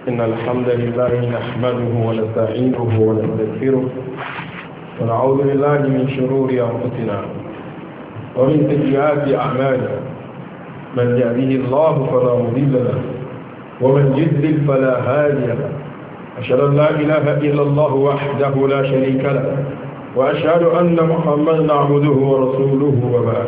إن الحمد لله نحمده ونستعينه ونستغفره ونعوذ بالله من شرور أنفسنا ومن سيئات أعمالنا من يهده الله فلا مضل له ومن يضلل فلا هادي له أشهد أن لا إله إلا الله وحده لا شريك له وأشهد أن محمدا عبده ورسوله وبعد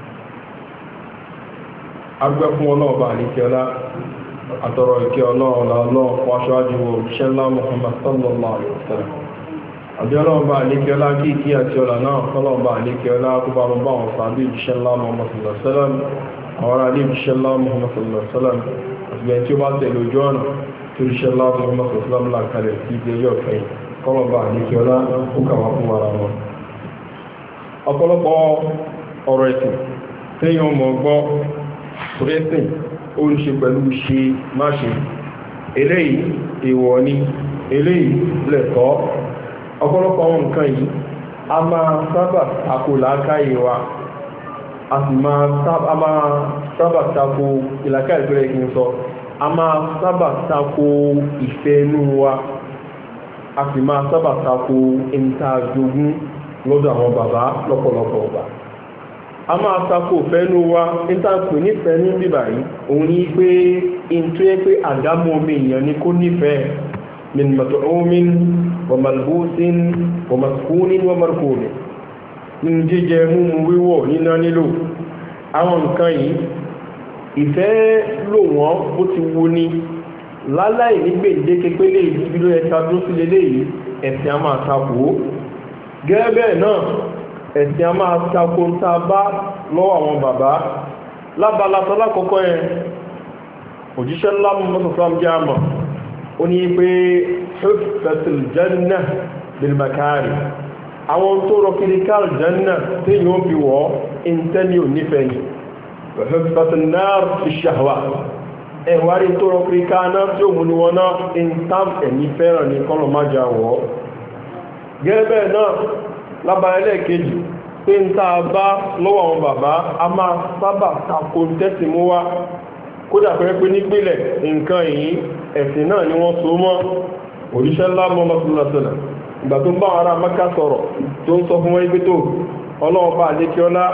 أرجوكم الله بارك الله أترك الله الله وأشهد أن محمد صلى الله عليه وسلم أدعو بارك الله كي أتينا الله بارك الله كبار الله صحابي إن الله محمد صلى الله عليه وسلم أوراني إن الله محمد صلى الله عليه وسلم أتبعتي بعض الوجوه إن الله محمد صلى الله عليه وسلم لا كارث في جيوب فين kọ́lọ̀ bá àdíkẹ́ ọlá ó kàwà fún ara wọn. Ọ̀pọ̀lọpọ̀ ọ̀rọ̀ ẹ̀sìn tẹ́yàn ọmọ ọgbọ́ rẹ́sìn ó ń ṣe pẹ̀lú ṣe má ṣe eléyìí èèwọ̀ ni eléyìí lẹ̀tọ́. Ọ̀pọ̀lọpọ̀ àwọn nǹkan yìí a máa sábà tako làákàyè wa a sì máa sábà tako ìlàkàyè ìpínlẹ̀ kí n sọ a máa sábà tako ìfẹ́ inú wa a sì máa sábà tako ìntàjogún lọ́dọ̀ àwọn bàbá lọ́pọ̀lọpọ̀ ọba. A máa tako fẹ́nu wa ìntàpè nífẹ̀ẹ́ ní bíbà yìí òun ní pé ìntú ẹ pé àdámọ́ omi èèyàn ní kó nífẹ̀ẹ́ min mat'umin wa malbusin wa maskunin wa markunin ní jíjẹ múmu wíwọ̀ níná nílò àwọn nǹkan yìí ìfẹ́ lò wọ́n bó ti wú ní láláì nígbè ìdéke pé lè ìdíbí ló ẹta tó sí lélé yìí ẹ̀sìn a máa takò gẹ́gẹ́ náà ẹ̀sìn a máa takò ń ta bá lọ́wọ́ àwọn bàbá lábalatọ́ lákọ́kọ́ yẹn òjíṣẹ́ lámù mọ́sọ̀sọ́m jẹ́ àmà ó ní pé huffatul janna bil makari àwọn tó rọ kìríkàl janna tí yóò fi wọ́ ìntẹ́ni ò nífẹ̀ẹ́ ni huffatul nar fi shahwa ẹ̀wárí tó rọ kíríká náà tí ó mú ní wọn náà in tam ẹ̀mí fẹ́ràn ní kọ́nà má jà wọ́. gẹ́gẹ́ náà lábáyẹlẹ́ kejì pé ń tàà bá lọ́wọ́ àwọn bàbá a máa sábà tako tẹ́sì mú wá kódà pẹ́ pé nípìnlẹ̀ nǹkan yìí ẹ̀sìn náà ni wọ́n so mọ́ òjíṣẹ́ ńlá mọ́mọ́sílẹ̀sílẹ̀ ìgbà tó ń bá ara Mákà sọ̀rọ̀ tó ń sọ fún wọn ibi tó ọlọ́run bá àdékíọ́lá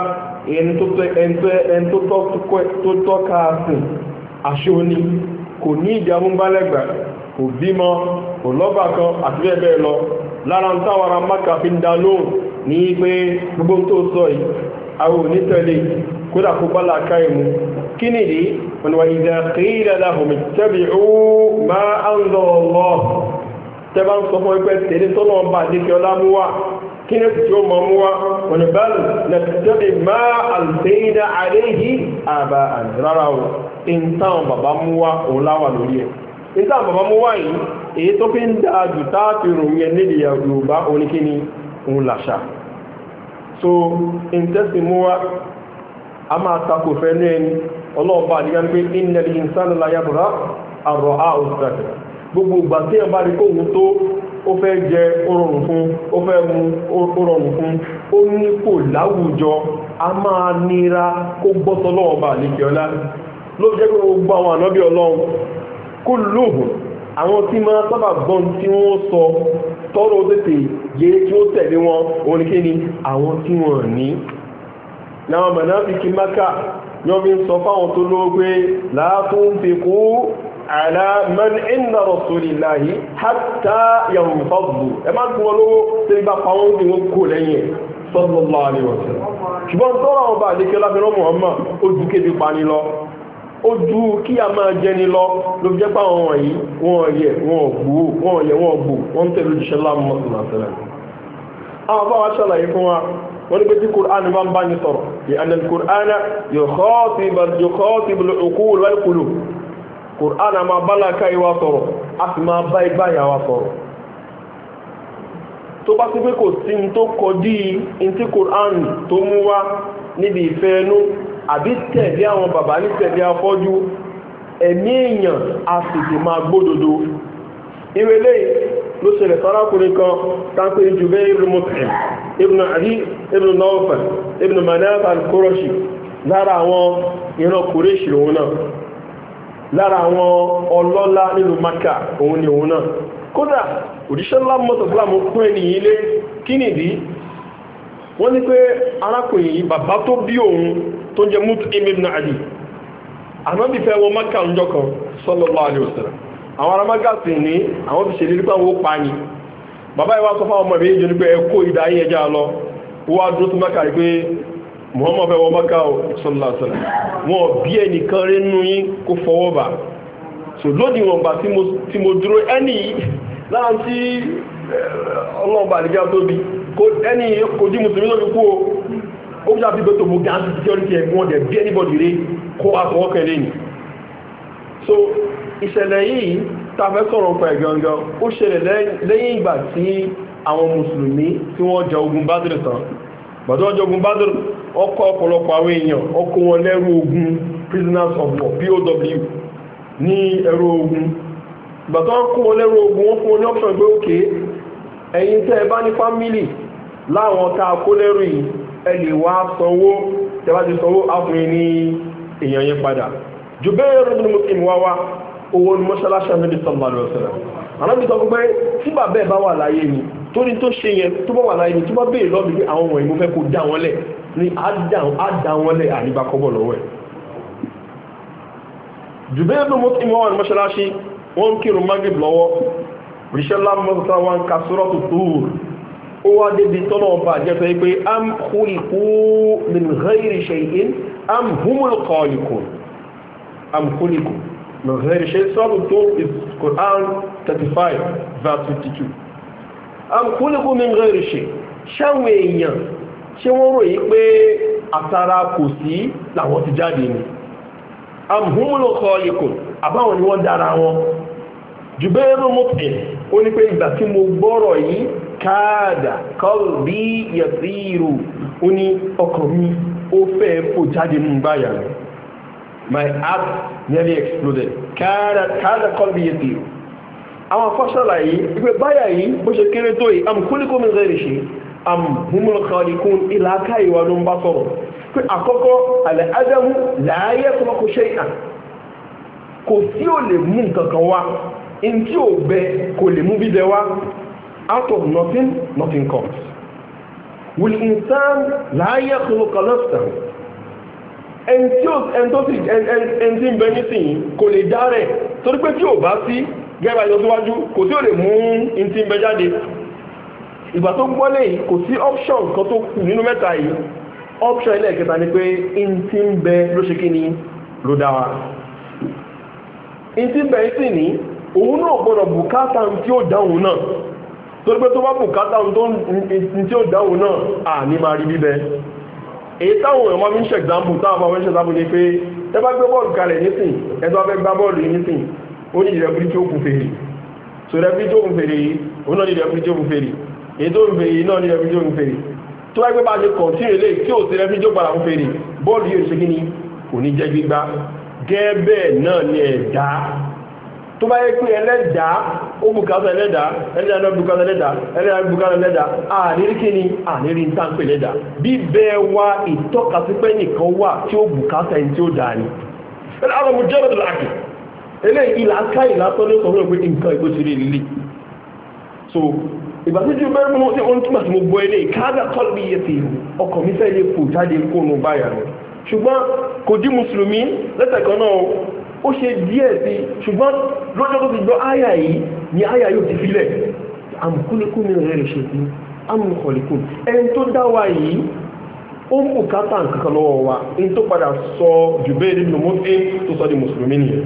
ẹni tó tọ́ka sìn aṣóní kò ní ìdíamúgbálẹ́gbà kò bímọ kò lọ́bà kan àti bẹ́ẹ̀ bẹ́ẹ̀ lọ lára ń táwàrà Mákà fi ń dá lóhùn ní pé gbogbo tó sọ yìí àwọn onítẹ̀lé kódà kó bá láàká ìmú kí nìdí wọn wà idha qila lahum ittabi'u ma anzala Allah tẹ́bá ń sọ fún ẹgbẹ́ tẹ̀lé tọ́nà ọba àdékẹ́ ọlá mú wá kí ní tí ó mọ̀ mú wá wọn bal nattabi' ma alfayna alayhi aba'an rárá o ìntàn bàbá mú wá òun láwà lórí ẹ̀ ìntàn bàbá mú wá yìí èyí tó fi ń dáa jù táàfi ròyìn ẹ̀ nílì Yorùbá oníkíní òun làṣà so ìntẹ́sì mú wá a máa takò fẹ́ ní ẹni ọlọ́ọ̀bá àdígá pé innal insana la yatgha an ra'ahu istaghna gbogbo ìgbà tí ẹ̀ bá rí kóhun tó ó fẹ́ jẹ ó rọrùn fún ó fẹ́ mu ó rọrùn fún ó ní kò láwùjọ a máa nira kó gbọ́tọ̀ lọ́wọ́ bá àlékẹ́ ọlá ló jẹ́ pé gbogbo àwọn ànábí Ọlọ́run kó lóògùn àwọn tí máa sábà gbọ́n tí wọ́n sọ tọ́rọ tètè yé tí ó tẹ̀lé wọn oníkéni àwọn tí wọ́n ní láwọn mùnáfíkí Mákà yọ́n fi ń sọ fáwọn tó lówó pé la tunfiqu ala man inda rasulillahi hatta yanfaddu ẹ má tún wọn lówó tí bá pa wọ́n tí wọ́n kó lẹ́yìn sallallahu alaihi wasallam ṣùgbọ́n tọ́rọ ọba àdékẹ́ láfẹ́ràn Muhammad ó ju kéde pani lọ ó ju kí a máa jẹni lọ ló jẹ́ pà wọn wọ̀nyí wọ́n yẹ wọ́n gbò wọ́n tẹ̀lú jíṣẹ́ lámọ́sílẹ̀ àwọn bá wá ṣàlàyé fún wa wọ́n ní pé tí Qur'an bá ń bá ní sọ̀rọ̀ bí anna al-Qur'ana yukhatibu al-uqul wal qulub Qur'an a máa bá láká ìwà sọ̀rọ̀ a sì máa bá igbá ìyàwó sọ̀rọ̀ tó bá sí pé kò sí tó kọjí in tí Qur'an tó mú wá níbi ìfẹ́ ẹnu àbí tẹ̀lé àwọn bàbá ní tẹ̀lé afọ́jú ẹ̀mí èèyàn a sì ti máa gbódodo ìrẹ̀lẹ̀ ló ṣẹlẹ̀ sárákùnrin kan tánpé Jubayr ibn Mut'im ibn Adi ibn Nawfal ibn Manaf al-Qurashi lára àwọn ìran Quraysh lòun náà lára àwọn ọlọ́lá nínú Mákà òun ni òun náà kódà òjíṣẹ́ ńlá mọ́sọ̀lámù fún ẹni ilé kí nìdí wọ́n ní pé arákùnrin yìí bàbá tó bí òun tó jẹ́ Mut'im ibn Adi Ànábì fẹ́ wọ Mákà ńjọ́ kan sallallahu alaihi wasallam àwọn ará Mákà sì ní àwọn fi ṣèlérí pé àwọn ó pa ni bàbá ìwà sọ fáwọn ọmọ ìbí ìjọ ní pé ẹkó ìdáyé ẹjá lọ wá dúró sí Mákà rí pé Muhammad fẹ́ wọ Mákà sallallahu alaihi wasallam wọn bí ẹnìkan rí nínú yín kó fọwọ́ bà so lódì wọn gbà tí mo dúró ẹni lára tí ọlọ́ọ̀bà àdìjá tó bí ẹni kò jí mùsùlùmí lórí kú ó bí àbí gbẹ́tò mú gáàsì security ẹgbọ́n dẹ̀ bí anybody rí kó àkọwọ́kẹ́ lẹ́yìn so ìṣẹ̀lẹ̀ yìí tàfẹ́ sọ̀rọ̀ pẹ̀ gangan ó ṣẹlẹ̀ lẹ́yìn ìgbà tí àwọn mùsùlùmí tí wọ́n jẹ ogun Badr tán bàtí wọ́n jẹ ogun Badr ọkọ̀ ọ̀pọ̀lọpọ̀ àwọn èèyàn ọkọ̀ wọn lẹ́rú ogun prisoners of war POW ní ẹrú ogun bàtí wọ́n kó wọn lẹ́rú ogun wọ́n fún wọn ní option pé òkè ẹ̀yin tẹ́ ẹ bá ní fámílì láwọn ká kó lẹ́rú yìí ẹ lè wá sanwó tẹ́bá ti sanwó áfùnrin ní èèyàn yẹn padà Jubayr ibn Mut'im wá owó ní mọ́ṣálásí Ànábì sallallahu alaihi wasallam Ànábì sọ pé tí bàbá ẹ̀ bá wà láyé ni tó ní tó ṣe yẹn tó bá wà láyé ni tó bá béèrè lọ́bí pé àwọn wọ̀nyí mo fẹ́ kó dá wọn lẹ̀ ní àdá wọn lẹ̀ àríbá kọ́bọ̀ lọ́wọ́ ẹ̀ Jubayr ibn Mut'im wá ní mọ́ṣálásí wọ́n kírun Maghrib lọ́wọ́ ríṣẹ́lá mọ́sá wọn ka Suratu Tur ó wá débi tọ́lọ̀ ọba jẹ́ pé am khuliqu min ghayri shay'in am humul khaliqun am khuliqu من غير شيء سورة الطور is Quran 35 verse 52 am khuliqu min غير شيء ṣáwọn èèyàn ṣé wọ́n rò yí pé àtàrà kò sí làwọn ti jáde ni am humul khaliqun àbáwọn ni wọ́n dára wọn Jubayr ibn Mut'im ó ní pé ìgbà tí mo gbọ́rọ̀ yìí káàdà qalbi yasiru ó ní ọkàn mi ó fẹ́ fò jáde nínú báyà rẹ̀ my heart nearly exploded káàdà qalbi yasiru àwọn afọ́ṣọ́lá yìí ìpé báyà yìí bó ṣe kéré tó yìí am khuliqu min ghayri shay am humul khaliqun ìlàkà ìwà ló ń bá sọ̀rọ̀ pé àkọ́kọ́ al-adamu la yakhluqu shay'an kò sí ò lè mú nǹkankan wá in tí ò bẹ kò lè mú bíbẹ wá out of nothing comes will insan la yakhluqu nafsahu ẹn tí ń bẹ nísìnyí kò lè dá rẹ̀ torí pé tí ò bá sí gẹ́gbà yọ síwájú kò tí ò lè mú in tí ń bẹ jáde ìgbà tó gbọ́lẹ̀ yìí kò sí option kan tó kù nínú mẹ́ta yìí option ilẹ̀ kẹta ni pé in tí ń bẹ ló ṣe kí ni ló dá wa in tí ń bẹ sí ní òun náà gbọ́dọ̀ bùkátà tí ó dáhùn náà torí pé tó bá bùkátà tí ó dáhùn náà à ní máa rí bíbẹ èyí táwọn èèyàn máa ń ṣe example táwọn máa ń ṣe example ní pé ẹ bá gbé bọ́ọ̀lù kalẹ̀ nísìn ẹ tó bá fẹ́ gbá bọ́ọ̀lù yìí nísìn ó ní ìrẹ́fúrí tí ó kún fèrè so ìrẹ́fúrí tí ó kún fèrè yìí ó náà ní ìrẹ́fúrí tí ó kún fèrè èyí tó kún fèrè yìí náà ní ìrẹ́fúrí tí ó kún fèrè tó wáyé pé bá ṣe kọ̀ntínú ilé tí ò sí ìrẹ́fúrí tí ó padà kún fèrè bọ́ọ̀lù yìí ò ṣe kí ni kò ní jẹ́ gbígbá gẹ́bẹ̀ náà ni ẹ̀dá tó bá yẹ pé ẹlẹ́dàá ó bùkátà ẹlẹ́dàá ẹlẹ́dàá bùkátà ẹlẹ́dàá ẹlẹ́dàá bùkátà ẹlẹ́dàá ànírí kí ni ànírí ń tán pè lẹ́dàá bí bẹ́ẹ̀ wá ìtọ́kasí pé nìkan wà tí ó bùkátà ẹni tí ó dáa ni ẹlẹ́dàá mo jẹ́ lọ́dọ̀ láti eléyìí ìlàkà ìlàtọ́ ló sọ pé nǹkan ìgbó ti rí lílé so ìgbà tí ó bẹ́rẹ̀ mọ́ tí ó ń túnmọ̀ tí mo gbọ́ ilé káàdà kọ́lbí yẹ ti ọkọ̀ mi fẹ́ lè fò jáde kónú báyà rẹ̀ ṣùgbọ́n kò jí mùsùlùmí lẹ́sẹ̀kan náà ó ṣe díẹ̀ sí ṣùgbọ́n lọ́jọ́ tó ti gbọ́ áyà yìí ni áyà yóò ti filẹ̀ àmùkúlékún ní rẹ̀ ṣe sí àmùkọ̀lékún ẹni tó dá wa yìí ó ń bùkátà nǹkan lọ́wọ́ wa in tó padà sọ Jubayr ibn Mut'im tó sọ di mùsùlùmí nìyẹn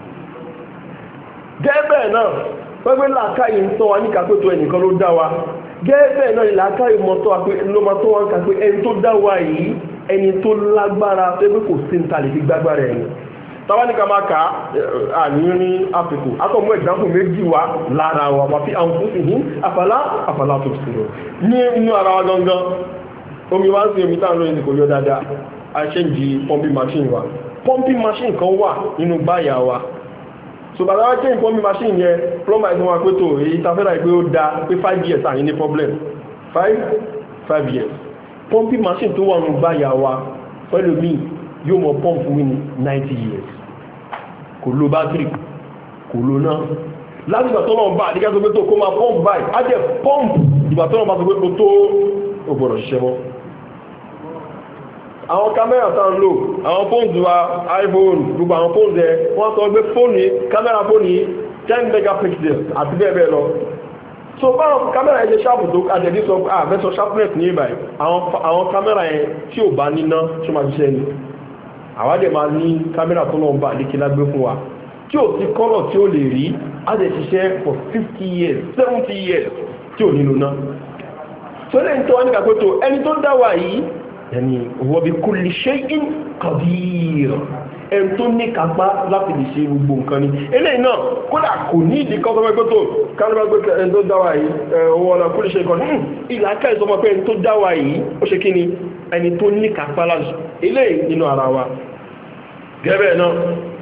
gẹ́gẹ́ náà pẹ́gbẹ́ làákàyè ń tọ́ wa ní kàpẹ́ tó ẹnìkan ló dá wa gẹ́gẹ́ náà làákàyè ló máa tọ́ wa ń kàpẹ́ ẹni tó dá wa yìí ẹni tó lágbára pẹ́gbẹ́ kò sí ń ta lè fi gbágbára ẹni tàbáníkà máa ká àníyàn ní áfíkò akọ̀mú ẹ̀gbáǹkù méjì wá lára wa wà fí àwọn fúnfì ní àfàlá tó sùúrù ní inú ara wa gangan omi wá sí omi táwọn lóyìn kò yọ dáadáa àṣẹ́jì pumping machine wa pumping machine kan wà nínú báyà wa so bàtà wá change pumping machine yẹn plumber ẹ̀sìn wa pé tó èyí tafẹ́rà pé ó dá pé 5 years àní ní problem 5 years pumping machine tó wà nínú báyà wa pẹ̀lú mi yóò mọ̀ pump wí ní 90 years kò lo bátìrì kò lo náà láti ìgbà tó náà bá àdíkà tó pé tó kó máa pọ́ǹpù báyìí á jẹ́ pọ́ǹpù ìgbà tó náà bá tó pé tó ó gbọ́dọ̀ ṣiṣẹ́ mọ́. àwọn kámẹ́rà tá ń lò àwọn fóònù wa iPhone gbogbo àwọn fóònù ẹ wọ́n sọ pé kámẹ́rà fóònù yìí 10 megapixels àti bẹ́ẹ̀ bẹ́ẹ̀ lọ. So báwọn kámẹ́rà yẹn ṣe ṣáàpù tó àjẹ̀dí sọ àfẹ́sọ sharpness ní ìbàyí àwọn kámẹ́rà yẹn tí ò bá níná tó máa ṣiṣẹ́ ni àwádẹ̀ máa ní kámẹ́rà tó lọ́n bá àdékílá gbé fún wa tí ò sí kọ́lọ̀ tí ó lè rí á lè ṣiṣẹ́ for 50 years 70 years tí ò nílò náà. So lẹ́yìn tó wá ní kàpẹ́tò ẹni tó dá wa yìí ẹni huwa bi kulli shay'in qadir ẹni tó ní kápá láti lè ṣe gbogbo nǹkan ni eléyìí náà kódà kò ní ìdí kan sọmọ pé tó kánúbà pé ẹni tó dáwà yìí owó ọ̀nà kulli shay'in qadir ìlàkà ìsọmọ pé ẹni tó dáwà yìí ó ṣe kí ni ẹni tó ní kápá láti eléyìí nínú ara wa gẹ́gẹ́ náà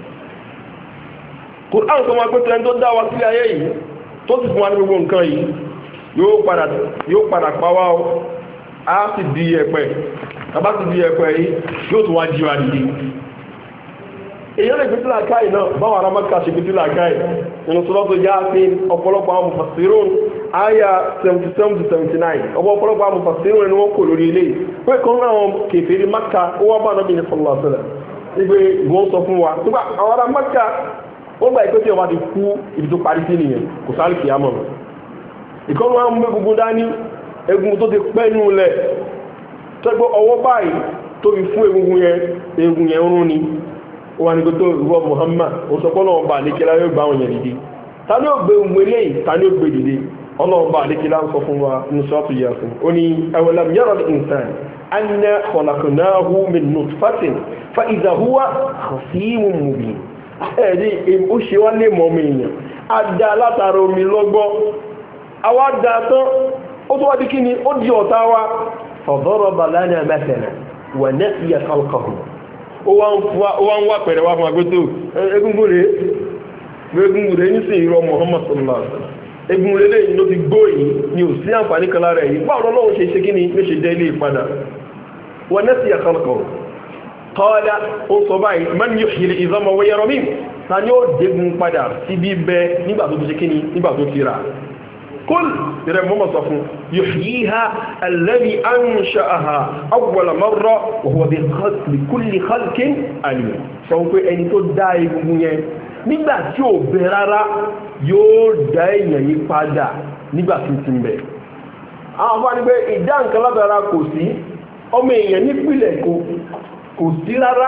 kò áwọn sọmọ pé ẹni tó dáwà sílé ayé yìí tó sì fún wa ní gbogbo nǹkan yìí yóò padà pa wá o a ti di ẹ̀pẹ̀ tàbá ti di ẹ̀pẹ̀ yìí yóò tún wá jíwa dìde èyàn lè gbẹ́tí làkáì náà báwọn ará Mákà ṣe gbẹ́tí làkáì nínú Suratu Yasin ọ̀pọ̀lọpọ̀ àwọn mufassirun àyà 77-79 ọ̀pọ̀lọpọ̀ àwọn mufassirun ni wọ́n kò lórí ilé pé kan náà kèfèrí Mákà ó wá bá Nábì sallallahu alaihi wasallam ìgbé ìwọ́n sọ fún wa nígbà àwọn ará Mákà wọ́n gbà ìpé tí wọ́n ti kú ibi tó parí sí nìyẹn kò sáré kìámọ̀ ìkọ́nù wọn mú egungun dání egun tó ti pẹ́ nú lẹ̀ tẹ́gbọ́ ọwọ́ báyìí tó fi fún egun yẹn rún ni ó wà ní kó tó ìwọ Muhammad ó sọ pé ọlọ́run bá àlékẹ́lá yóò gbá àwọn yẹn dìde ta ni ó gbé ohun eléyìí ta ni ó gbé dìde ọlọ́run bá àlékẹ́lá ń sọ fún wa ní Suratu Yasin ó ní awalam yara al-insan anna khalaqnahu min nutfatin fa idha huwa khasimun mubin ẹ̀rí ó ṣe wá lè mọ́ mi èèyàn adá látara omi lọ́gbọ́ àwa dá tán ó tó wá di kí ni ó di ọ̀tá wa fadaraba lana mathalan wa nasiya khalqahu ó wá ń wá pẹ̀rẹ̀ wá fún agbótó egungun rẹ̀ ní sí ìrọ̀ Muhammad sallallahu alaihi wasallam egungun rẹ̀ lẹ́yìn ló ti gbó yìí ni ò sí àǹfààní kan lára yìí báwọn ọlọ́run ṣe kí ni ló ṣe dẹ́ ilé ìpadà wa nasiya khalqahu qala ó sọ báyìí man yuhyi al-'idhama wa hiya ramim ta ni ó dégun padà sí bíbẹ nígbà tó ti ṣe kí ni nígbà tó ti rà قل يرى ماما صفو يحييها الذي أنشأها أول مرة وهو بكل خلق عليم سوف أن تدعي بمونيه nígbà tí ó bẹ̀ rárá yóò dá èèyàn yí padà nígbà tí ti ń bẹ̀. àwọn afọ́ ni pé ìdá nǹkan látara kò sí ọmọ èèyàn nípìlẹ̀ kò sí rárá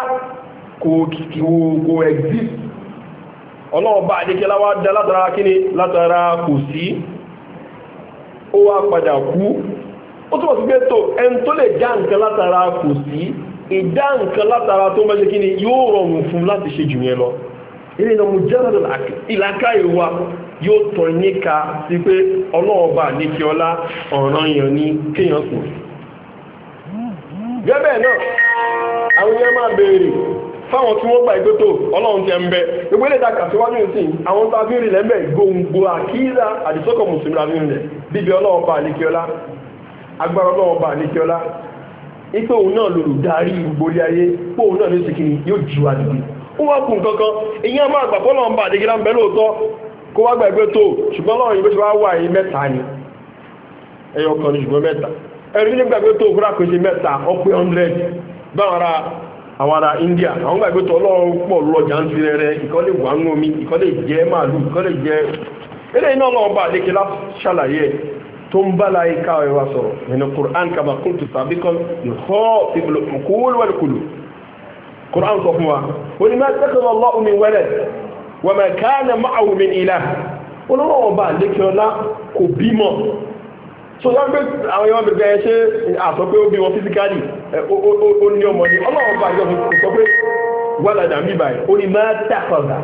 kò exist ọlọ́ọ̀bá àdékẹ́lá wá dá látara kíni látara kò sí ó wá padà kú ó túnbọ̀ sí pé tó ẹni tó lè dá nǹkan látara kò sí ìdá nǹkan látara tó mẹ́ṣe kí ni yóò rọrùn fún láti ṣe jù yẹn lọ ilé ìnà mujarrad ìlàkà ìwà yóò tọ̀ níka sí pé ọlọ́ọ̀bà ní kí ọlá ọ̀ràn èèyàn ní kéèyàn sùn gẹ́gẹ́ náà àwọn èèyàn máa béèrè fáwọn tí wọ́n gbà ìgbé tó ọlọ́run tẹ ń bẹ gbogbo ilé ìdáka síwájú ìsìn àwọn tó afí rìnlẹ̀ mẹ́ gbòǹgbò àkíyà àdìsọ́kọ̀ mùsùlùmí àfi rìnlẹ̀ bíbi ọlọ́run bá àníkíọ́lá agbára ọlọ́run bá àníkíọ́lá ipé òun náà lòlùdarí ìgbòlé ayé pé òun náà ní ìsìnkiri yóò ju àdìgbì ó wá kùn kankan èyí á máa gbà fọ́lọ́run bá àdìgílá ń bẹ lóòótọ́ kó wá gbà ìgbé tó ṣùgbọ́n lọ́run ìgbé tí wá wà ní mẹ́ta ni ẹyọ kan ní ṣùgbọ́n mẹ́ta ẹ̀rí nígbà ìgbé tó kúrà pèsè mẹ́ta ó pé 100 báwọn àwọn ará India àwọn gbàgbé tó ọlọ́run pọ̀ lọ́jà ń tirẹ̀ rẹ̀ ìkọ́ lè wà ń omi ìkọ́ lè jẹ́ màálù ìkọ́ lè jẹ́ ilé iná ọlọ́run bá lékè lá ṣàlàyé tó ń bá láyé káwẹ̀ wá sọ̀rọ̀ nínú Qur'an kama kuntu sabiqan yukhatibul uqul wal qulub Qur'an sọ fún wa ó ní ma ittakhadha Allahu min walad wa ma kana ma'ahu min ilah ọlọ́run bá lékè ọlá kò bímọ so wọ́n gbé àwọn èèyàn bẹ̀rẹ̀ ṣe àsọ pé ó bí wọn físíkálì ó ní ọmọ ní ọlọ́run bá yọ sọ pé wàlàdà mí báyìí ó ní máa tàkọ̀dà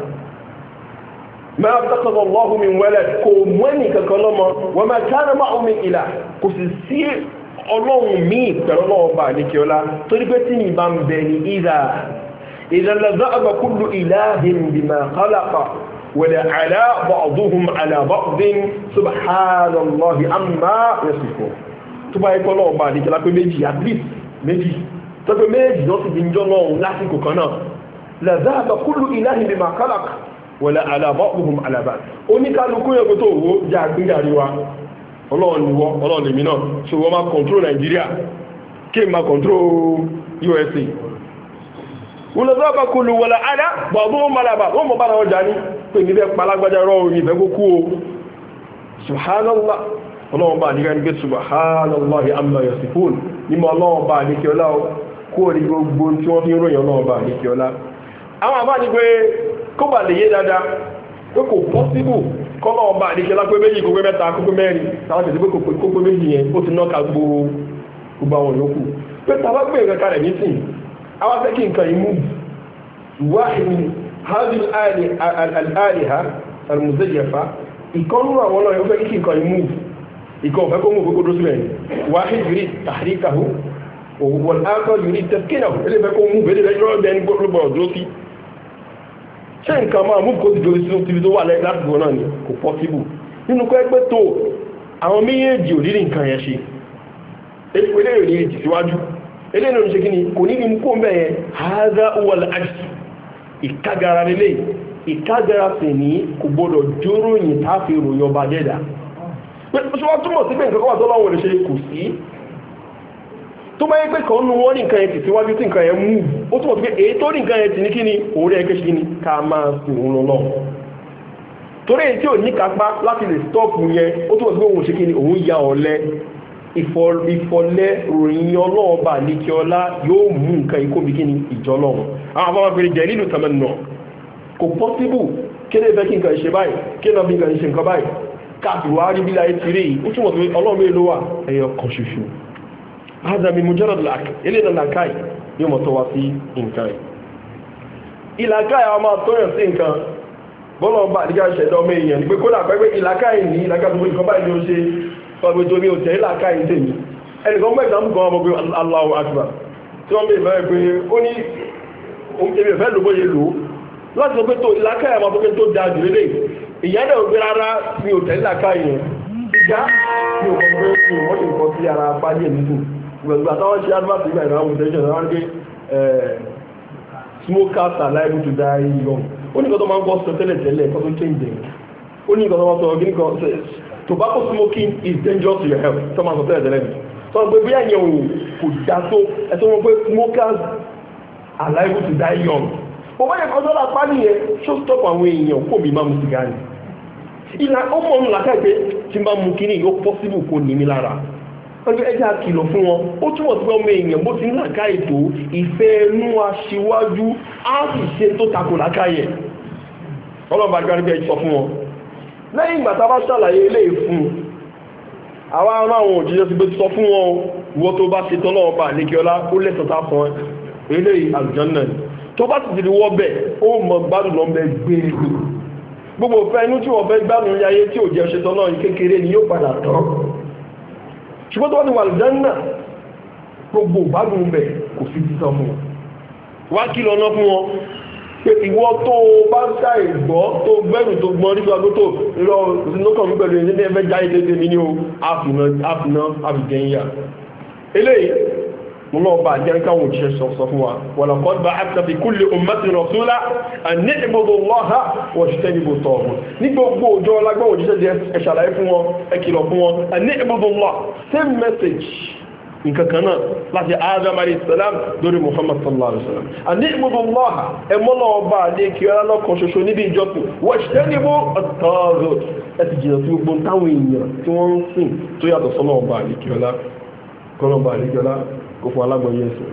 Allahu min walad kò mọ́ni kankan lọ́mọ wọ́n máa kana ma'ahu min ilah kò sì sí ọlọ́run míì pẹ̀lú ọlọ́run bá ní kíọ́lá torí pé tí mi bá ń bẹ ní idha la dhahaba kullu ilahin bima khalaqa وَلَعَلَى بَعْضُهُمْ عَلَى بَعْضٍ سُبْحَانَ اللَّهِ عَمَّا يَصِفُونَ tó bá ikọ́ náà bá àdíkẹ́lá pé méjì at least méjì tó pé méjì lọ sí ìjọ náà lásìkò kan náà la dhahaba kullu ilahin bima khalaq wala ala ba'dihim ala ba'd oníkálukú yẹ kó tó owó jà gbígbàrí wa ọlọ́run ni wọ́n ọlọ́run lèmi náà so wọ́n máa control Nigeria kí n máa control USA wọ́n dhahaba kullu wala ala ba'dihim ala ba'd wọ́n mọ̀ bára wọn jà ní pé nífẹ́ palágbájá rọ ìfẹ́ kó kú o subhanallah ọlọ́run bá nígbà nígbà subhanallahi amma yasifun nímọ̀ ọlọ́run bá ní kí ọlá kó rí gbogbo tí wọ́n fi ń ròyìn ọlọ́run bá ní kí ọlá àwọn àbá ní pé kó bà lè yé dáadáa pé kò pọ́síbù kọ́lọ́run bá ní kí ọlá pé méjì kó pé mẹ́ta kó pé mẹ́rin táwọn tẹ̀sí pé kó pé méjì yẹn ó ti nọ́ka gbogbo àwọn yòókù pé tàbá gbé nǹkan kalẹ̀ nísìn àwọn fẹ́ kí nǹkan imú wáhìn hadhihi al-aliha al-muzayyafa ìkọ́nú àwọn ọlọ́run fẹ́ kí nǹkan imú ìkọ́ ọ̀fẹ́ kó mú gbogbo dó sílẹ̀ wáhìn yìí tahrikahu wal akhar yìí taskinahu ilé fẹ́ kó mú bẹ́ẹ̀ lọ́rọ̀ bẹ́ẹ̀ ní gbogbo ọ̀dọ́ sí ṣe nǹkan máa mú kó ti dorí sínú tv tó wà láti gbọ́ náà ni kò pọ́síbù nínú kọ́ ẹgbẹ́ tó àwọn méjèèjì ò rírí nǹkan yẹn ṣe eléyìí ò ní ìjì síwájú eléyìí ò ní ṣe kí ni kò ní ní kó mẹ́ yẹn hadha huwa al-ajz ìkágara lélẹ̀ ìkágara sì ní kò gbọdọ̀ jóró yìí táàfi ròyìn ọba jẹ́dà ṣe wá túmọ̀ sí pé nǹkan kọ́wà tó láwọn lè ṣe kò sí tó bá yẹ pé kan nú wọ́n ní nǹkan yẹn ti síwájú tí nǹkan yẹn mú ó túnmọ̀ sí pé èyí tó ní nǹkan yẹn ti ní kí ni òun rẹ̀ kẹ́ṣì ní ká máa sin òun lọ torí èyí tí ò ní kápá láti lè stọ́ọ̀pù yẹn ó túnmọ̀ sí pé òun ṣe kí ni òun ya ọ̀lẹ ìfọ̀lẹ́ ròyìn ọlọ́ọ̀bà ní kí ọlá yóò mú nǹkan ikó bí kí ni ìjọ lọ́wọ́ àwọn afọ́mọ́ fèrè jẹ́ nílùú tàmẹ́nà kò pọ́síbù kí lè fẹ́ kí nǹkan ṣe báyìí kí lọ bí nǹkan ṣe nǹkan báyìí káàkiri wá rí bí láyé ti rí ó túnmọ̀ sí ọlọ́run èlò wà ẹyọ kan ṣoṣo azami mujarrad lak ilé na lakai yóò mọ̀ tó wá sí nǹkan ìlàkàí àwọn máa tóyàn sí nǹkan bọ́lọ̀ bá àdíjá ṣẹ̀dọ́ ọmọ èèyàn pé kó dàpẹ́ ìlàkàí ní ìlàkàí tó nǹkan báyìí ló ṣe ọgbẹ̀ tó ní òtẹ̀ ìlàkàí tèmi ẹnìkan mọ́ ìdámù kan ọmọ pé Allahu Akbar tí wọ́n bèèrè pé ó ní èmi ẹ̀fẹ́ ló bóyé lò láti sọ pé tó ìlàkàí àwọn tó pé tó da jù lélẹ̀ ìyádẹ̀ ògbé rárá ní òtẹ̀ ìlàkàí yẹn ìjá ní òkọ̀ pé wọ́n ti kọ́ sí ara pálí ẹ̀ nínú gbogbo àtàwọn ṣe advert ìgbà ìrànwọ̀ ìtẹ́jọ́ ìrànwọ̀ ní pé smokers are liable to die young ó ní kọ́ tó máa ń gbọ́ sọ tẹ́lẹ̀ tẹ́lẹ̀ kọ́ tó change them ó ní kọ́ tó máa sọ gíní kan tobacco smoking is dangerous to your health tó máa sọ tẹ́lẹ̀ tẹ́lẹ̀ sọ pé bí ẹ̀yẹ̀ òun kò dá tó ẹ̀sọ́ wọn pé smokers are liable to die young bó bá yẹ kọ́ tó lápá nìyẹn ṣó stop àwọn èèyàn kó mi máa mu sìgá ni ìlà ó mọ̀ ọ́nù làkà pé tí n bá mu kíní ó possible kó ní mi lára ọjọ́ ẹjá kìlọ̀ fún wọn ó túnmọ̀ sí ọmọ èèyàn bó ti ń làkà ètò ìfẹ́ ẹnu aṣíwájú á sì ṣe tó takò làkàyẹ̀ ọlọ́bàá gbárí bẹ́ẹ̀ sọ fún wọn lẹ́yìn ìgbà tá bá ṣàlàyé ilé ìfún àwọn ará àwọn òjíṣẹ́ ti gbé sọ fún wọn wọ́n tó bá ṣe tọ́lọ́wọ́ bá ní kí ọlá ó lẹ́sọ̀tà fún ilé àlùjánnà tó bá sì ti wọ́ bẹ̀ ó mọ̀ gbádùn lọ bẹ gbére gbogbo fẹ́ inú tí wọ́n fẹ́ gbádùn ayé tí ò jẹ́ ṣe tọ́lọ́ kékeré ni yóò padà tán ṣùgbọ́n tó wọ́n ni wà lùdánà gbogbo ìbádùn bẹ̀ kò sí títọ́ fún wọn wá kí lọ náà fún wọn pé ìwọ tó bá ṣá ìgbọ́ tó gbẹ́rù tó gbọ́n nígbà tó lọ ìsinúkàn mi pẹ̀lú ẹni ẹgbẹ́ jáde dédé mi ní o àfìnà àfìjẹyìnyà eléyìí mo lọ bá jẹ́ káwọn òjíṣẹ́ sọ fún wa walaqad ba'athna fi kulli ummatin rasula an i'budu Allaha wajtanibu at-taghut ní gbogbo ọjọ́ lágbàwọn òjíṣẹ́ jẹ́ ẹ ṣàlàyé fún wọn ẹ kìlọ̀ fún wọn an i'budu Allah same message nǹkan kan náà láti Adam alayhi salam lórí Muhammad sallallahu alayhi wa sallam an i'budu Allaha ẹ mọ́nà ọba àlékí ọlọ́kan ṣoṣo níbi ìjọsìn wajtanibu at-taghut ẹ ti jìnà sí gbogbo táwọn èèyàn tí wọ́n ń sìn tó yàtọ̀ sọ́nà ọba àlékí ọlá kò fún alágbọ̀nyé ẹ̀sìn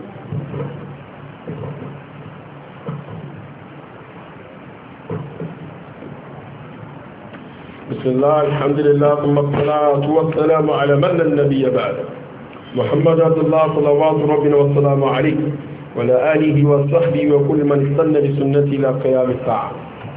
bismillah alhamdulillah thumma salatu wa salamu ala man la nabiyya ba'da muhammad abdullah salawatu rabbina wa salamu alayhi wa ala alihi wa sahbihi wa kulli man istanna bi sunnati ila qiyam as-sa'a.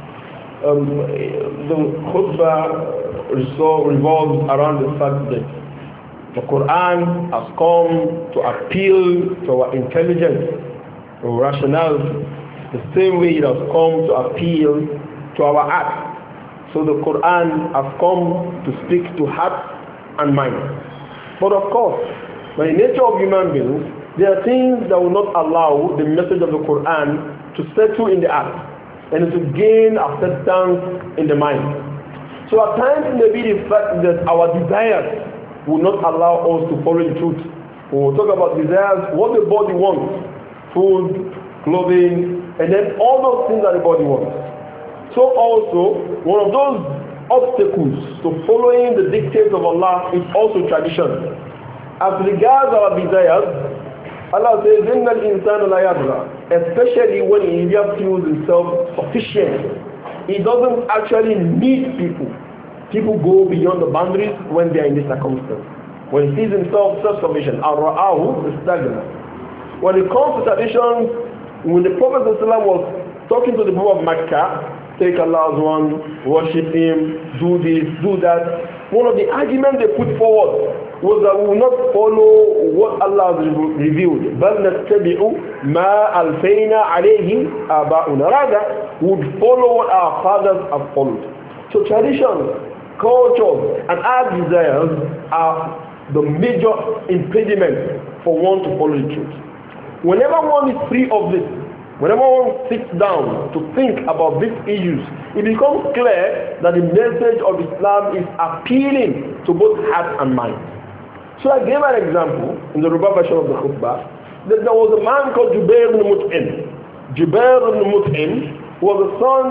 The khutbah revolves around the fact that the Quran has come to appeal to our intelligence, our rationality, the same way it has come to appeal to our heart. So the Quran has come to speak to heart and mind. But of course, by the nature of human beings, there are things that will not allow the message of the Quran to to settle in the heart and to gain acceptance in the mind. So at times maybe the fact that our desires will not allow us to follow the truth. When we talk about desires, what the body wants, food, clothing, and then all those things that the body wants. So also, one of those obstacles to following the dictates of Allah is also tradition. As regards our desires, Allah says, إِنَّ الْإِنسَانَ لَا يَدْرَى, especially when he feels himself sufficient. He doesn't actually need people. People go beyond the boundaries when they are in this circumstance. When he sees himself self-sufficient, أَرَّآهُ اسْتَغْنَى. When it comes to traditions, when the Prophet ﷺ was talking to the people of Mecca, take Allah's one, worship him, do this, do that, one of the arguments they put forward was that we will not follow what Allah has revealed. بَلْ نَتَّبِعُ مَا أَلْفَيْنَا عَلَيْهِ آبَاؤُنَا. Rather, we would follow what our fathers have followed. So traditions, cultures, and our desires are the major impediment for one to follow the truth. Whenever one is free of this, whenever one sits down to think about these issues, it becomes clear that the message of Islam is appealing to both heart and mind. So I gave an example in the Ruba version of the khutbah that there was a man called Jubair ibn Mut'im. Jubair ibn Mut'im was the son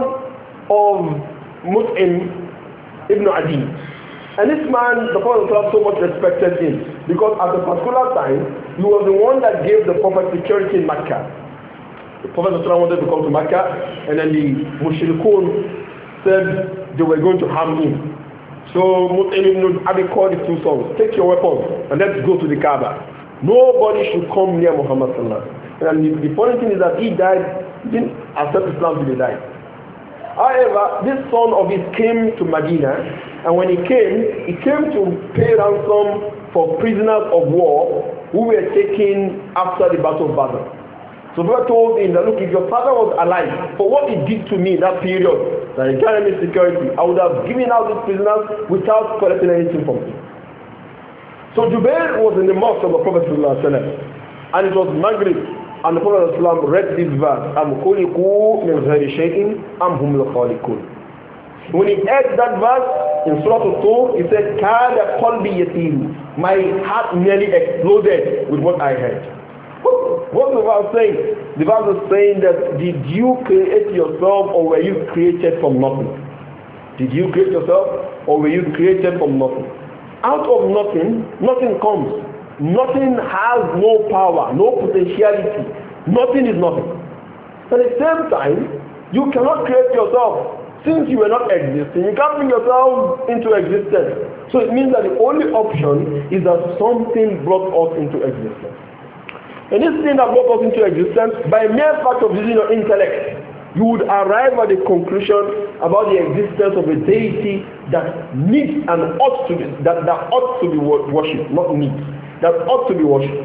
of Mut'im ibn Adi. And this man, the Prophet so much respected him because at a particular time, he was the one that gave the Prophet security in Mecca. The Prophet wanted to come to Mecca, and then the Mushrikun said they were going to harm him. So Mut'im ibn Abi called his two sons, take your weapons and let's go to the Kaaba. Nobody should come near Muhammad sallallahu alaihi wasallam. And the funny thing is that he died, he didn't accept Islam till he died. However, this son of his came to Medina, and when he came to pay ransom for prisoners of war who were taken after the Battle of Badr. So God told him that, look, if your father was alive, for what he did to me in that period, that he carried me security, I would have given out these prisoners without collecting anything from him. So Jubair was in the mosque of the Prophet ﷺ, and it was Maghrib, and the Prophet ﷺ read this verse, أَمْ خُلِقُوا مِنْ غَيْرِ شَيْءٍ أَمْ هُمْ الْخَالِقُونَ. When he read that verse in Surah Al-Tur, he said, كَادَ قَلْبِي يَتِيمُ. My heart nearly exploded with what I heard. What's the verse saying? The verse is saying that did you create yourself or were you created from nothing? Did you create yourself or were you created from nothing? Out of nothing, nothing comes. Nothing has no power, no potentiality. Nothing is nothing. At the same time, you cannot create yourself. Since you were not existing, you can't bring yourself into existence. So it means that the only option is that something brought us into existence. And this thing that brought us into existence, by mere fact of using your intellect, you would arrive at the conclusion about the existence of a deity that needs and ought to be, that ought to be worshipped, not needs, that ought to be worshipped.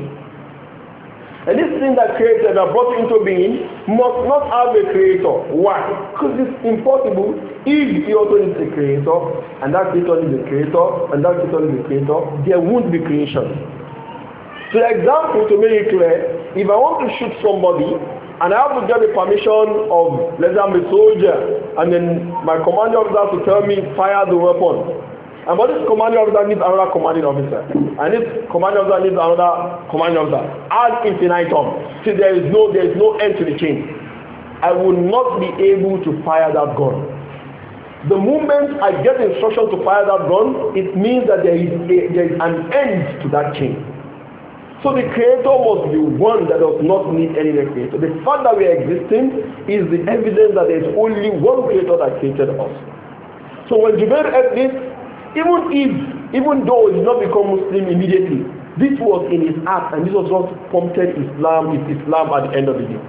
And this thing that created, that brought you into being, must not have a creator. Why? Because it's impossible if he also needs a creator, and that creator needs a creator, and that creator needs a creator, there won't be creation. So the example to make it clear, if I want to shoot somebody and I have to get the permission of, let's say I'm a soldier, and then my commanding officer has to tell me fire the weapon. And but this commanding officer needs another commanding officer. And this commanding officer needs another commanding officer. Ad infinitum. See, there is no end to the chain. I will not be able to fire that gun. The moment I get instruction to fire that gun, it means that there is an end to that chain. So the creator must be one that does not need any creator. The fact that we are existing is the evidence that there is only one creator that created us. So when Jubair read this, even though he did not become Muslim immediately, this was in his heart, and this was what prompted Islam at the end of the day.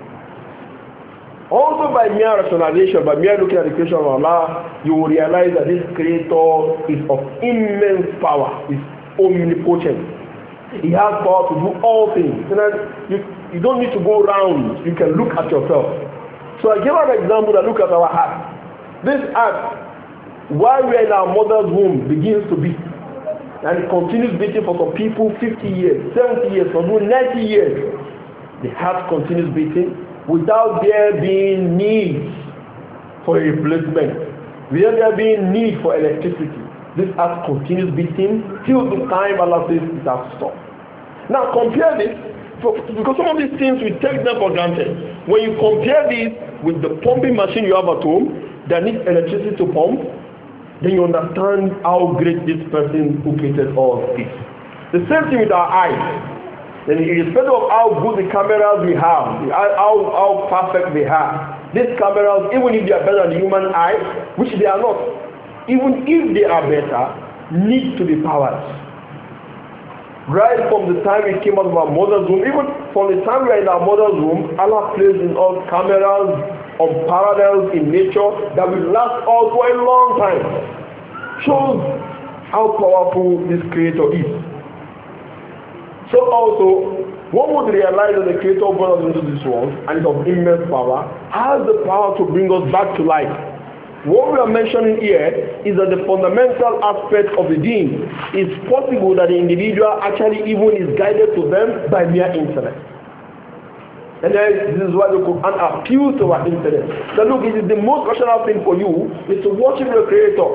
Also by mere rationalization, by mere looking at the creation of Allah, you will realize that this creator is of immense power, is omnipotent. He has power to do all things. You don't need to go around. You can look at yourself. So I give an example that look at our heart. This heart, while we are in our mother's womb, begins to beat. And it continues beating for some people 50 years, 70 years, for 90 years. The heart continues beating. without there being need for a replacement, without there being need for electricity. This earth continues beating till the time Allah says it has stopped. Now compare this, because some of these things we take them for granted. When you compare this with the pumping machine you have at home that needs electricity to pump, then you understand how great this person who created all is. The same thing with our eyes. Then irrespective of how good the cameras we have, how perfect they are, these cameras, even if they are better than the human eye, which they are not, even if they are better, need to be powered. Right from the time we came out of our mother's womb, even from the time we are in our mother's womb, Allah placed in us cameras unparalleled in nature that will last us for a long time. Shows how powerful this creator is. So also, one would realize that the creator brought us into this world and is of immense power, has the power to bring us back to life. What we are mentioning here is that the fundamental aspect of the deen is possible that the individual actually even is guided to them by mere intellect. And then this is why the Quran appeals to our intellect. That look, it is the most rational thing for you is to worship your creator.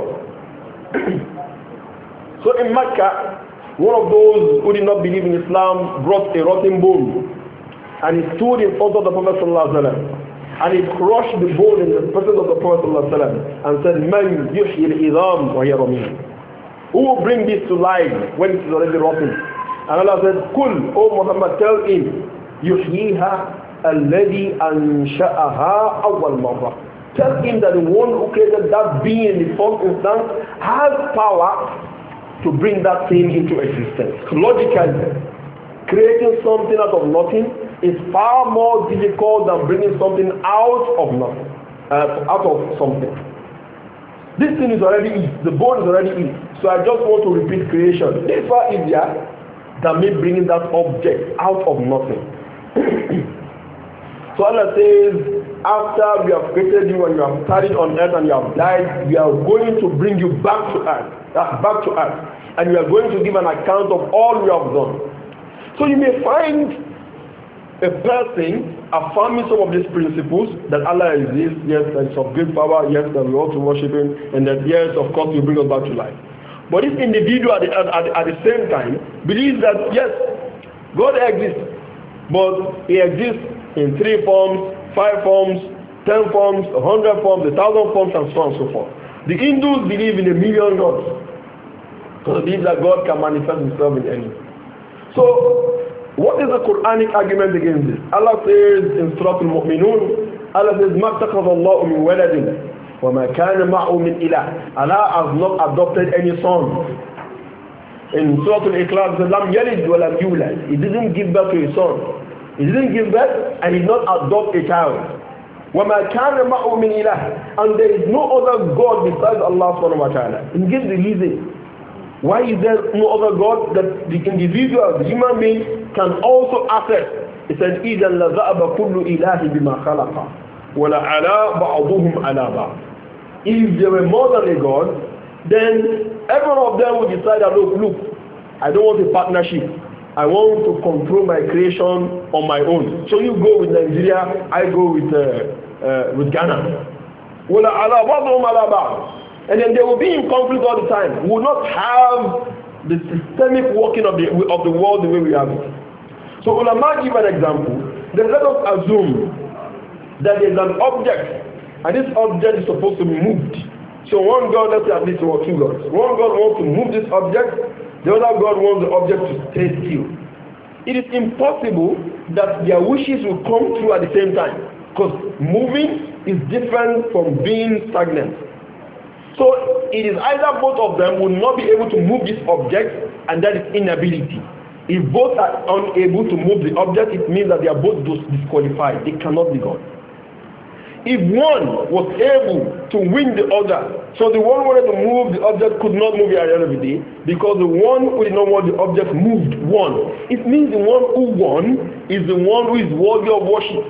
So in Mecca, one of those who did not believe in Islam brought a rotten bone and he stood in front of the Prophet ﷺ. And he crushed the bone in the presence of the Prophet ﷺ and said, Man yuhyi al-idham wa hiya ramim. Who will bring this to life when it is already rotten? And Allah said, Kul, O Muhammad, tell him, yuhyiha alladhi ansha'aha awwal marra. Tell him that the one who created that being in the first instance has power to bring that thing into existence. Logically, creating something out of nothing is far more difficult than bringing something out of nothing, out of something. This thing is already easy. The bone is already easy. So I just want to repeat creation. This is far easier than me bringing that object out of nothing. So Allah says, after we have created you and you have started on earth and you have died, we are going to bring you back to earth, and we are going to give an account of all we have done. So you may find a person affirming some of these principles that Allah exists, yes, and it's of great power, yes, that we ought to worship him, and that yes, of course, will bring us back to life. But this individual at the same time believes that yes, God exists, but he exists in 3 forms, 5 forms, 10 forms, 100 forms, 1,000 forms, and so on and so forth. The Hindus believe in 1,000,000 gods, because they believe that God can manifest himself in any. So, what is the Quranic argument against this? Allah says in Surah Al-Mu'minun, Allah says, مَا اتَّخَذَ اللَّهُ مِنْ وَلَدٍ وَمَا كَانَ مَعْهُ مِنْ إِلَهٍ. Allah has not adopted any son. In Surah Al-Ikhlas, it says, لَمْ يَلِدْ وَلَمْ يُولَدْ. He didn't give birth to a son. He didn't give birth and he did not adopt a child. وَمَا كَانَ مَعْهُ مِنْ إِلَهٍ. And there is no other God besides Allah subhanahu wa ta'ala. He gives the reason. Why is there no other God that the individual, the human being, can also access? It said, إِذَا لَذَأَبَ كُلُّ إِلَهِ بِمَا خَلَقَ وَلَعَلَى بَعْضُهُمْ عَلَى بَعْضٍ. If there were more than a God, then every one of them would decide that, look, I don't want a partnership. I want to control my creation on my own. So you go with Nigeria, I go with Ghana. وَلَعَلَى بَعْضُهُمْ عَلَى بَعْضٍ. And then they will be in conflict all the time. We will not have the systemic working of the world the way we have it. So ulama give an example. Then let us assume that there is an object, and this object is supposed to be moved. So one God, let's say at least 2 gods. One God wants to move this object, the other God wants the object to stay still. It is impossible that their wishes will come true at the same time, because moving is different from being stagnant. So it is either both of them will not be able to move this object, and that is inability. If both are unable to move the object, it means that they are both disqualified. They cannot be God. If one was able to win the other, so the one who wanted to move the object could not move it at the end of the day, because the one who did not want the object moved won. It means the one who won is the one who is worthy of worship.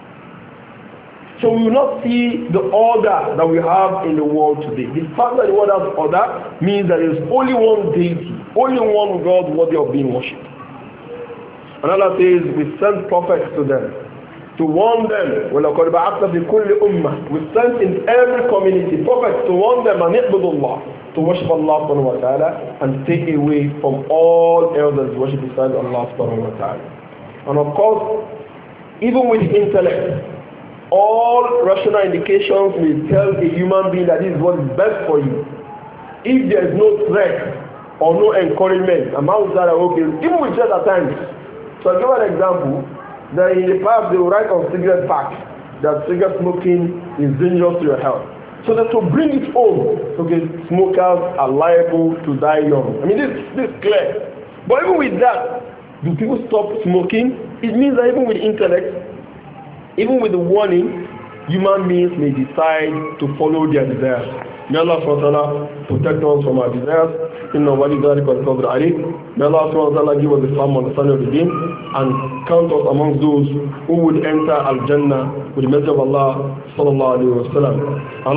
So we will not see the order that we have in the world today. The fact that the world has order means that there is only one deity, only one God worthy of being worshipped. And Allah says, we sent prophets to them. to warn them. وَلَقَدْ بَعَثْنَا فِي كُلِّ أُمَّةٍ We sent in every community prophets to warn them and اعبدوا الله, to worship Allah subhanahu wa ta'ala and stay away from all others worship besides Allah subhanahu wa ta'ala. And of course, even with intellect, all rational indications will tell a human being that this is what is best for you. If there is no threat or no encouragement, a man will say, okay, even with that at times. So I'll give an example. That in the past they will write on cigarette packs that cigarette smoking is dangerous to your health. So that to bring it home, okay, smokers are liable to die young. I mean, this is clear. But even with that, do people stop smoking? It means that even with intellect, even with the warning, human beings may decide to follow their desires. May Allah SWT protect us from our desires. Inna wali dhalika wal-qadr alayh. May Allah SWT give us the firm understanding of the deen and count us amongst those who would enter Al-Jannah with the message of Allah sallallahu alayhi wa sallam.